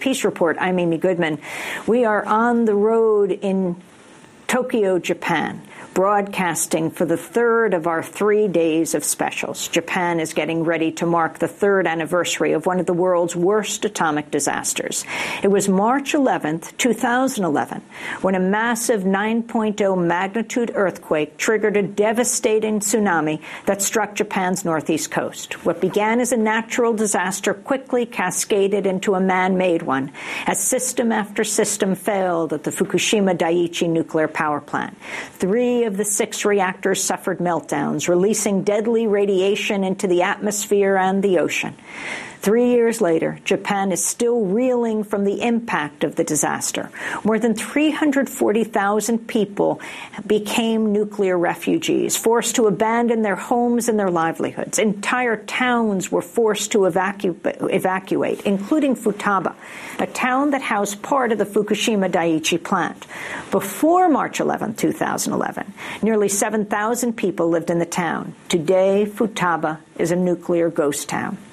Peace Report. I'm Amy Goodman. We are on the road in Tokyo, Japan, broadcasting for the third of our 3 days of specials. Japan is getting ready to mark the third anniversary of one of the world's worst atomic disasters. It was March 11th, 2011, when a massive 9.0 magnitude earthquake triggered a devastating tsunami that struck Japan's northeast coast. What began as a natural disaster quickly cascaded into a man-made one, as system after system failed at the Fukushima Daiichi nuclear power plant. 3 of the 6 reactors suffered meltdowns, releasing deadly radiation into the atmosphere and the ocean. 3 years later, Japan is still reeling from the impact of the disaster. More than 340,000 people became nuclear refugees, forced to abandon their homes and their livelihoods. Entire towns were forced to evacuate, including Futaba, a town that housed part of the Fukushima Daiichi plant. Before March 11, 2011, nearly 7,000 people lived in the town. Today, Futaba is a nuclear ghost town.